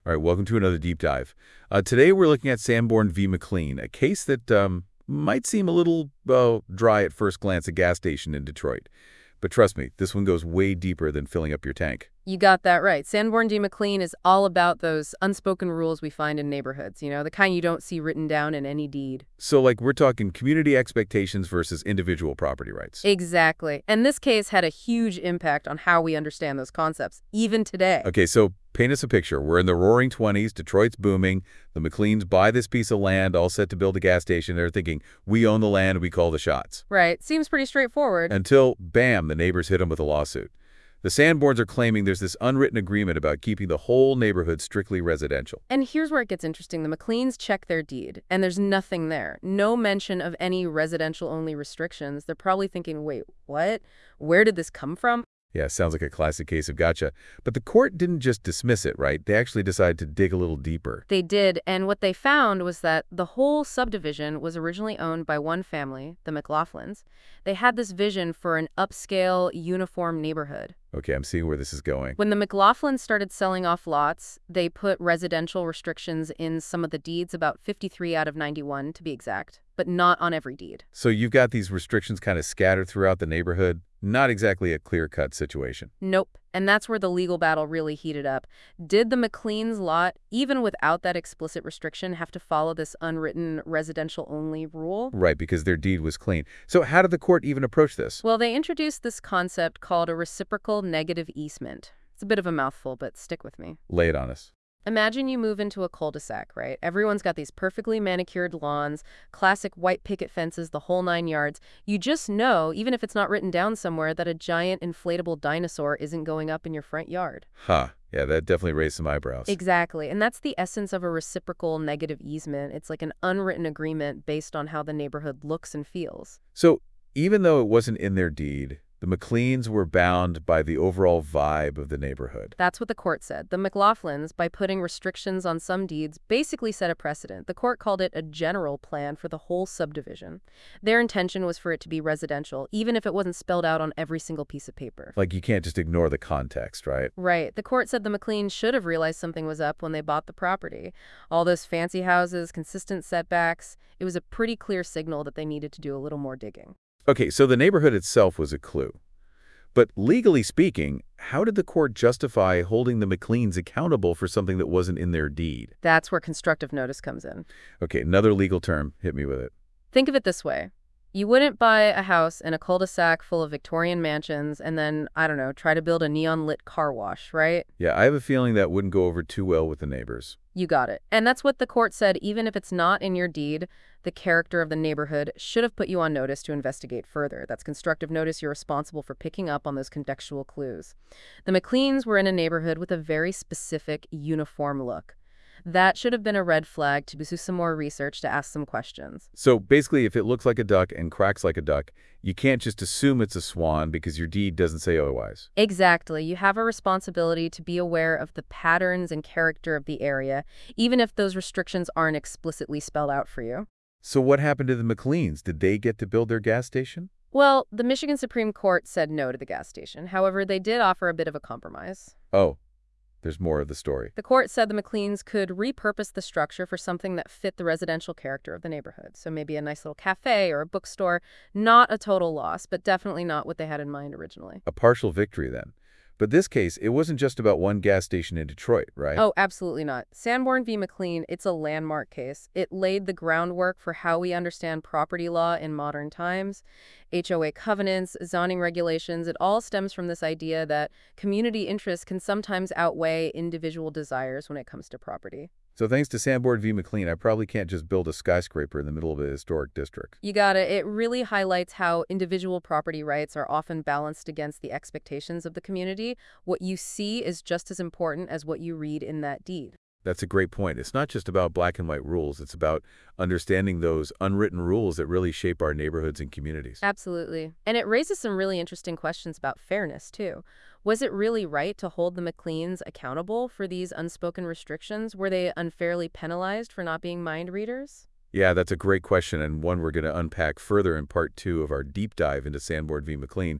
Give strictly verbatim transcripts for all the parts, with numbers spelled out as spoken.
All right, welcome to another deep dive. Uh, today we're looking at Sanborn v. McLean, a case that um, might seem a little uh, dry at first glance, a gas station in Detroit. But trust me, this one goes way deeper than filling up your tank. You got that right. Sanborn v. McLean is all about those unspoken rules we find in neighborhoods, you know, the kind you don't see written down in any deed. So, like, we're talking community expectations versus individual property rights. Exactly. And this case had a huge impact on how we understand those concepts, even today. Okay, so paint us a picture. We're in the roaring twenties, Detroit's booming, the McLeans buy this piece of land all set to build a gas station. They're thinking, we own the land, we call the shots. Right. Seems pretty straightforward. Until, bam, the neighbors hit them with a lawsuit. The Sanborns are claiming there's this unwritten agreement about keeping the whole neighborhood strictly residential. And here's where it gets interesting. The McLeans check their deed, and there's nothing there. No mention of any residential-only restrictions. They're probably thinking, wait, what? Where did this come from? Yeah, sounds like a classic case of gotcha. But the court didn't just dismiss it, right? They actually decided to dig a little deeper. They did, and what they found was that the whole subdivision was originally owned by one family, the McLaughlins. They had this vision for an upscale, uniform neighborhood. Okay, I'm seeing where this is going. When the McLaughlins started selling off lots, they put residential restrictions in some of the deeds, about fifty-three out of ninety-one to be exact, but not on every deed. So you've got these restrictions kind of scattered throughout the neighborhood. Not exactly a clear-cut situation. Nope. And that's where the legal battle really heated up. Did the McLeans lot, even without that explicit restriction, have to follow this unwritten residential-only rule? Right, because their deed was clean. So how did the court even approach this? Well, they introduced this concept called a reciprocal negative easement. It's a bit of a mouthful, but stick with me. Lay it on us. Imagine you move into a cul-de-sac, right? Everyone's got these perfectly manicured lawns, classic white picket fences, the whole nine yards. You just know, even if it's not written down somewhere, that a giant inflatable dinosaur isn't going up in your front yard. Huh. Yeah, that definitely raised some eyebrows. Exactly. And that's the essence of a reciprocal negative easement. It's like an unwritten agreement based on how the neighborhood looks and feels. So even though it wasn't in their deed, the McLeans were bound by the overall vibe of the neighborhood. That's what the court said. The McLaughlins, by putting restrictions on some deeds, basically set a precedent. The court called it a general plan for the whole subdivision. Their intention was for it to be residential, even if it wasn't spelled out on every single piece of paper. Like, you can't just ignore the context, right? Right. The court said the McLeans should have realized something was up when they bought the property. All those fancy houses, consistent setbacks, it was a pretty clear signal that they needed to do a little more digging. Okay, so the neighborhood itself was a clue. But legally speaking, how did the court justify holding the McLeans accountable for something that wasn't in their deed? That's where constructive notice comes in. Okay, another legal term. Hit me with it. Think of it this way. You wouldn't buy a house in a cul-de-sac full of Victorian mansions and then, I don't know, try to build a neon-lit car wash, right? Yeah, I have a feeling that wouldn't go over too well with the neighbors. You got it. And that's what the court said. Even if it's not in your deed, the character of the neighborhood should have put you on notice to investigate further. That's constructive notice. You're responsible for picking up on those contextual clues. The McLeans were in a neighborhood with a very specific, uniform look. That should have been a red flag to do some more research, to ask some questions. So basically, if it looks like a duck and cracks like a duck, you can't just assume it's a swan because your deed doesn't say otherwise. Exactly. You have a responsibility to be aware of the patterns and character of the area, even if those restrictions aren't explicitly spelled out for you. So what happened to the McLeans? Did they get to build their gas station? Well, the Michigan Supreme Court said no to the gas station. However, they did offer a bit of a compromise. Oh. There's more of the story. The court said the McLeans could repurpose the structure for something that fit the residential character of the neighborhood. So maybe a nice little cafe or a bookstore. Not a total loss, but definitely not what they had in mind originally. A partial victory, then. But this case, it wasn't just about one gas station in Detroit, right? Oh, absolutely not. Sanborn v. McLean, it's a landmark case. It laid the groundwork for how we understand property law in modern times. H O A covenants, zoning regulations, it all stems from this idea that community interests can sometimes outweigh individual desires when it comes to property. So thanks to Sanborn v. McLean, I probably can't just build a skyscraper in the middle of a historic district. You got it. It really highlights how individual property rights are often balanced against the expectations of the community. What you see is just as important as what you read in that deed. That's a great point. It's not just about black and white rules. It's about understanding those unwritten rules that really shape our neighborhoods and communities. Absolutely. And it raises some really interesting questions about fairness, too. Was it really right to hold the McLeans accountable for these unspoken restrictions? Were they unfairly penalized for not being mind readers? Yeah, that's a great question, and one we're going to unpack further in part two of our deep dive into Sanborn v. McLean. We'll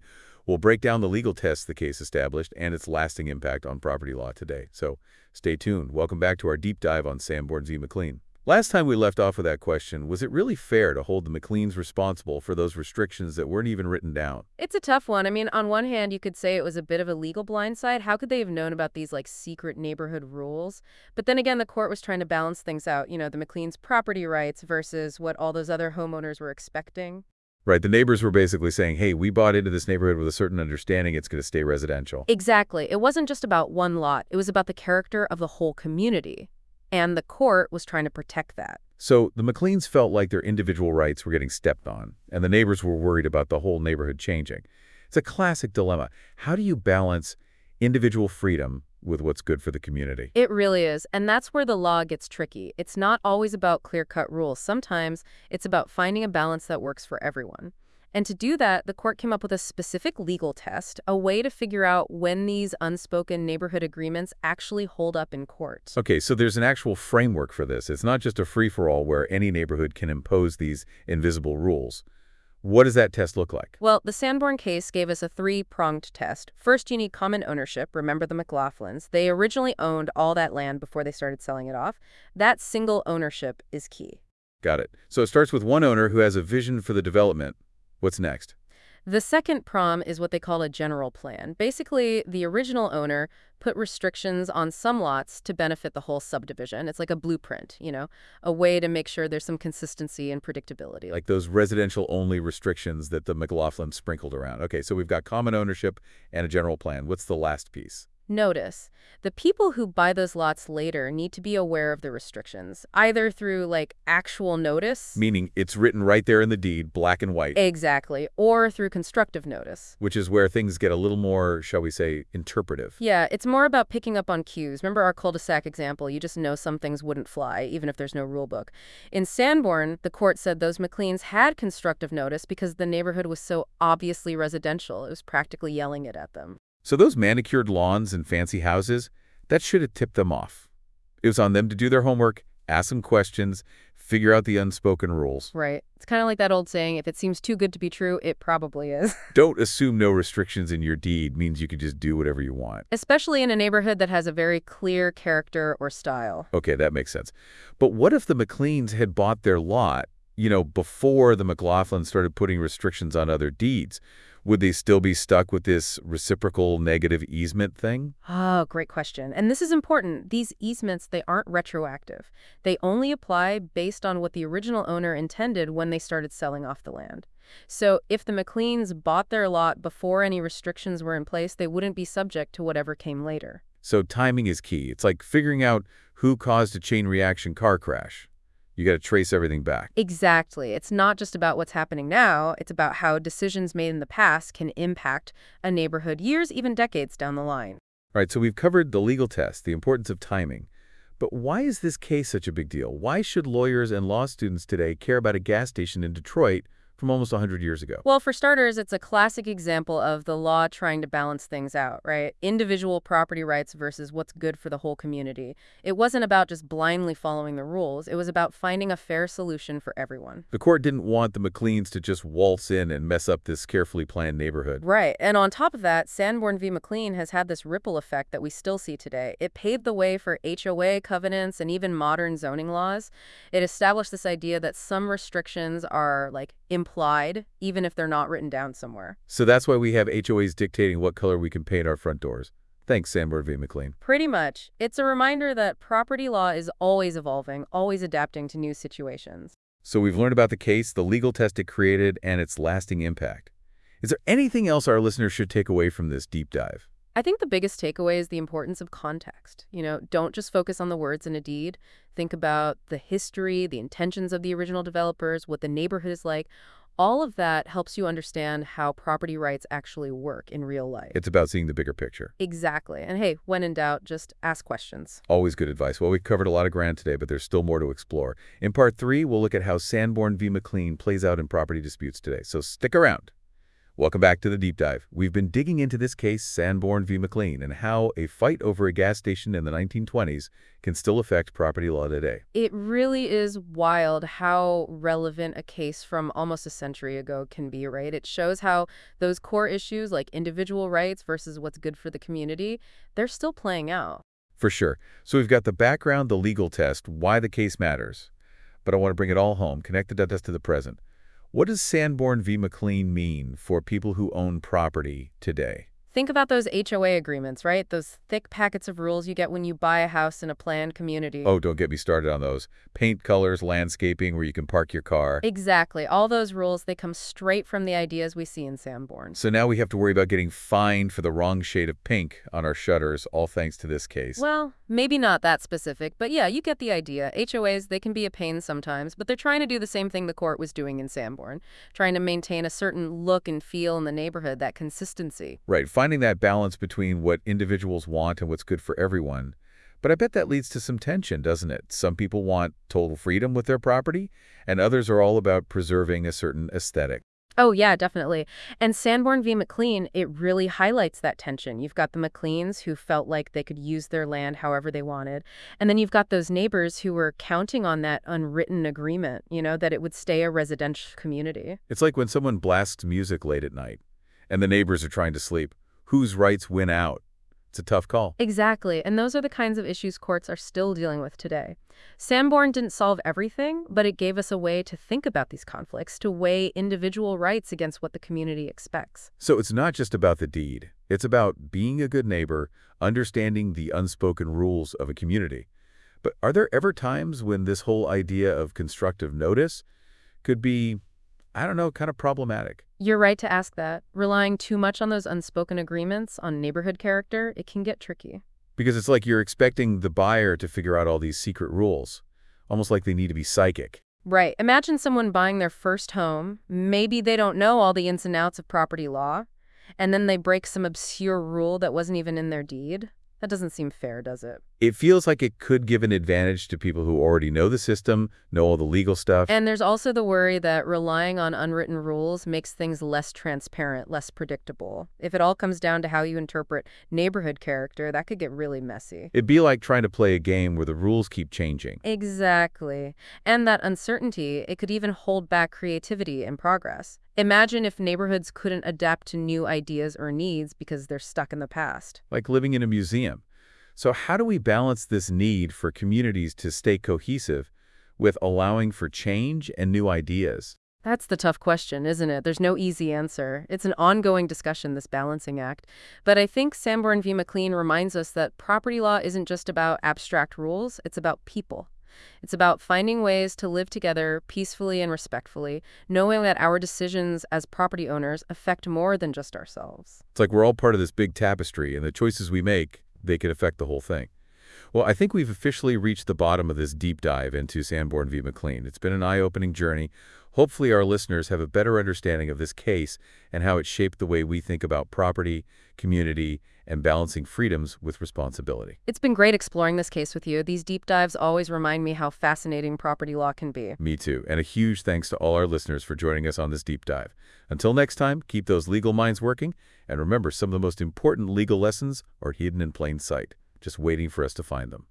We'll break down the legal tests the case established and its lasting impact on property law today. So stay tuned. Welcome back to our deep dive on Sanborn v. McLean. Last time we left off with that question, was it really fair to hold the McLeans responsible for those restrictions that weren't even written down? It's a tough one. I mean, on one hand, you could say it was a bit of a legal blindside. How could they have known about these, like, secret neighborhood rules? But then again, the court was trying to balance things out, you know, the McLeans' property rights versus what all those other homeowners were expecting. Right, the neighbors were basically saying, hey, we bought into this neighborhood with a certain understanding it's going to stay residential. Exactly. It wasn't just about one lot. It was about the character of the whole community. And the court was trying to protect that. So the McLeans felt like their individual rights were getting stepped on, and the neighbors were worried about the whole neighborhood changing. It's a classic dilemma. How do you balance individual freedom with what's good for the community? It really is. And that's where the law gets tricky. It's not always about clear-cut rules. Sometimes it's about finding a balance that works for everyone. And to do that, the court came up with a specific legal test, a way to figure out when these unspoken neighborhood agreements actually hold up in court. Okay, so there's an actual framework for this. It's not just a free-for-all where any neighborhood can impose these invisible rules. What does that test look like? Well, the Sanborn case gave us a three-pronged test. First, you need common ownership. Remember the McLaughlins. They originally owned all that land before they started selling it off. That single ownership is key. Got it. So it starts with one owner who has a vision for the development. What's next? The second prom is what they call a general plan. Basically, the original owner put restrictions on some lots to benefit the whole subdivision. It's like a blueprint, you know, a way to make sure there's some consistency and predictability. Like those residential-only restrictions that the McLaughlin sprinkled around. Okay, so we've got common ownership and a general plan. What's the last piece? Notice, the people who buy those lots later need to be aware of the restrictions, either through, like, actual notice. Meaning it's written right there in the deed, black and white. Exactly. Or through constructive notice. Which is where things get a little more, shall we say, interpretive. Yeah, it's more about picking up on cues. Remember our cul-de-sac example? You just know some things wouldn't fly, even if there's no rule book. In Sanborn, the court said those McLeans had constructive notice because the neighborhood was so obviously residential. It was practically yelling it at them. So those manicured lawns and fancy houses, that should have tipped them off. It was on them to do their homework, ask some questions, figure out the unspoken rules. Right. It's kind of like that old saying, if it seems too good to be true, it probably is. Don't assume no restrictions in your deed means you can just do whatever you want. Especially in a neighborhood that has a very clear character or style. Okay, that makes sense. But what if the McLeans had bought their lot, you know, before the McLaughlins started putting restrictions on other deeds? Would they still be stuck with this reciprocal negative easement thing? Oh, great question. And this is important. These easements, they aren't retroactive. They only apply based on what the original owner intended when they started selling off the land. So if the McLeans bought their lot before any restrictions were in place, they wouldn't be subject to whatever came later. So timing is key. It's like figuring out who caused a chain reaction car crash. You got to trace everything back. Exactly. It's not just about what's happening now. It's about how decisions made in the past can impact a neighborhood years, even decades down the line. All right, so we've covered the legal test, the importance of timing. But why is this case such a big deal? Why should lawyers and law students today care about a gas station in Detroit from almost one hundred years ago? Well, for starters, it's a classic example of the law trying to balance things out, right? Individual property rights versus what's good for the whole community. It wasn't about just blindly following the rules. It was about finding a fair solution for everyone. The court didn't want the McLeans to just waltz in and mess up this carefully planned neighborhood. Right. And on top of that, Sanborn v. McLean has had this ripple effect that we still see today. It paved the way for H O A covenants and even modern zoning laws. It established this idea that some restrictions are, like, implied, even if they're not written down somewhere. So that's why we have H O As dictating what color we can paint our front doors. Thanks, Sanborn v. McLean. Pretty much. It's a reminder that property law is always evolving, always adapting to new situations. So we've learned about the case, the legal test it created, and its lasting impact. Is there anything else our listeners should take away from this deep dive? I think the biggest takeaway is the importance of context. You know, don't just focus on the words in a deed. Think about the history, the intentions of the original developers, what the neighborhood is like. All of that helps you understand how property rights actually work in real life. It's about seeing the bigger picture. Exactly. And hey, when in doubt, just ask questions. Always good advice. Well, we've covered a lot of ground today, but there's still more to explore. In part three, we'll look at how Sanborn v. McLean plays out in property disputes today. So stick around. Welcome back to the Deep Dive. We've been digging into this case, Sanborn v. McLean, and how a fight over a gas station in the nineteen twenties can still affect property law today. It really is wild how relevant a case from almost a century ago can be, right? It shows how those core issues like individual rights versus what's good for the community, they're still playing out. For sure. So we've got the background, the legal test, why the case matters. But I want to bring it all home, connect the data to the present. What does Sanborn v. McLean mean for people who own property today? Think about those H O A agreements, right? Those thick packets of rules you get when you buy a house in a planned community. Oh, don't get me started on those. Paint colors, landscaping, where you can park your car. Exactly. All those rules, they come straight from the ideas we see in Sanborn. So now we have to worry about getting fined for the wrong shade of pink on our shutters, all thanks to this case. Well, maybe not that specific, but yeah, you get the idea. H O As, they can be a pain sometimes, but they're trying to do the same thing the court was doing in Sanborn, trying to maintain a certain look and feel in the neighborhood, that consistency. Right, finding that balance between what individuals want and what's good for everyone. But I bet that leads to some tension, doesn't it? Some people want total freedom with their property, and others are all about preserving a certain aesthetic. Oh, yeah, definitely. And Sanborn v. McLean, it really highlights that tension. You've got the McLeans who felt like they could use their land however they wanted. And then you've got those neighbors who were counting on that unwritten agreement, you know, that it would stay a residential community. It's like when someone blasts music late at night, and the neighbors are trying to sleep. Whose rights win out? It's a tough call. Exactly, and those are the kinds of issues courts are still dealing with today. Sanborn didn't solve everything, but it gave us a way to think about these conflicts, to weigh individual rights against what the community expects. So it's not just about the deed. It's about being a good neighbor, understanding the unspoken rules of a community. But are there ever times when this whole idea of constructive notice could be, I don't know, kind of problematic? You're right to ask that. Relying too much on those unspoken agreements, on neighborhood character, it can get tricky. Because it's like you're expecting the buyer to figure out all these secret rules, almost like they need to be psychic. Right. Imagine someone buying their first home. Maybe they don't know all the ins and outs of property law, and then they break some obscure rule that wasn't even in their deed. That doesn't seem fair, does it? It feels like it could give an advantage to people who already know the system, know all the legal stuff. And there's also the worry that relying on unwritten rules makes things less transparent, less predictable. If it all comes down to how you interpret neighborhood character, that could get really messy. It'd be like trying to play a game where the rules keep changing. Exactly. And that uncertainty, it could even hold back creativity and progress. Imagine if neighborhoods couldn't adapt to new ideas or needs because they're stuck in the past. Like living in a museum. So how do we balance this need for communities to stay cohesive with allowing for change and new ideas? That's the tough question, isn't it? There's no easy answer. It's an ongoing discussion, this balancing act. But I think Sanborn v. McLean reminds us that property law isn't just about abstract rules, it's about people. It's about finding ways to live together peacefully and respectfully, knowing that our decisions as property owners affect more than just ourselves. It's like we're all part of this big tapestry, and the choices we make, they could affect the whole thing. Well, I think we've officially reached the bottom of this deep dive into Sanborn v. McLean. It's been an eye-opening journey. Hopefully our listeners have a better understanding of this case and how it shaped the way we think about property, community, and balancing freedoms with responsibility. It's been great exploring this case with you. These deep dives always remind me how fascinating property law can be. Me too. And a huge thanks to all our listeners for joining us on this deep dive. Until next time, keep those legal minds working, and remember, some of the most important legal lessons are hidden in plain sight, just waiting for us to find them.